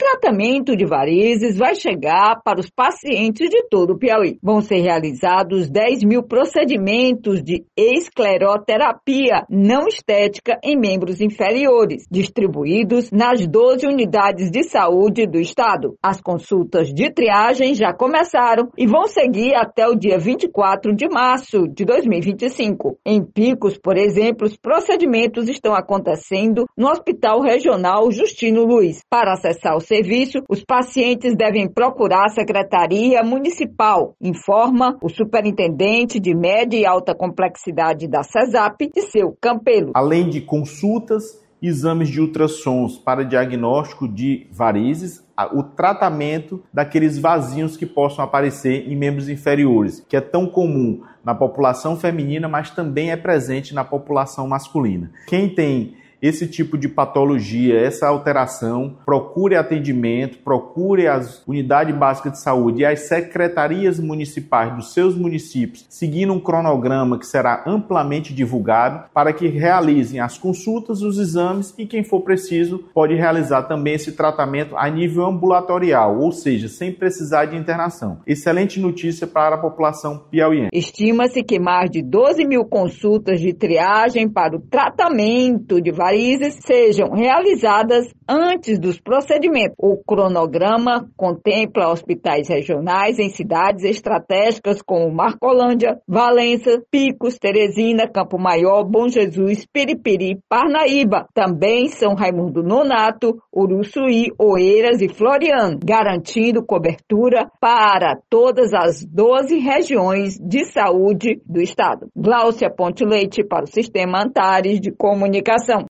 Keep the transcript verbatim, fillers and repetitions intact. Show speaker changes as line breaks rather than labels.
tratamento de varizes vai chegar para os pacientes de todo o Piauí. Vão ser realizados dez mil procedimentos de escleroterapia não estética em membros inferiores, distribuídos nas doze unidades de saúde do estado. As consultas de triagem já começaram e vão seguir até o dia vinte e quatro de março de dois mil e vinte e cinco. Em Picos, por exemplo, os procedimentos estão acontecendo no Hospital Regional Justino Luiz. Para acessar o serviço, os pacientes devem procurar a Secretaria Municipal, informa o superintendente de média e alta complexidade da CESAP, Disseu Campelo.
Além de consultas, exames de ultrassons para diagnóstico de varizes, o tratamento daqueles vasinhos que possam aparecer em membros inferiores, que é tão comum na população feminina, mas também é presente na população masculina. Quem tem esse tipo de patologia, essa alteração, procure atendimento, procure as unidades básicas de saúde e as secretarias municipais dos seus municípios, seguindo um cronograma que será amplamente divulgado para que realizem as consultas, os exames e, quem for preciso, pode realizar também esse tratamento a nível ambulatorial, ou seja, sem precisar de internação. Excelente notícia para a população piauiense.
Estima-se que mais de doze mil consultas de triagem para o tratamento de varizes sejam realizadas antes dos procedimentos. O cronograma contempla hospitais regionais em cidades estratégicas como Marcolândia, Valença, Picos, Teresina, Campo Maior, Bom Jesus, Piripiri, Parnaíba. Também São Raimundo Nonato, Uruçuí, Oeiras e Floriano, garantindo cobertura para todas as doze regiões de saúde do estado. Gláucia Ponte Leite para o Sistema Antares de Comunicação.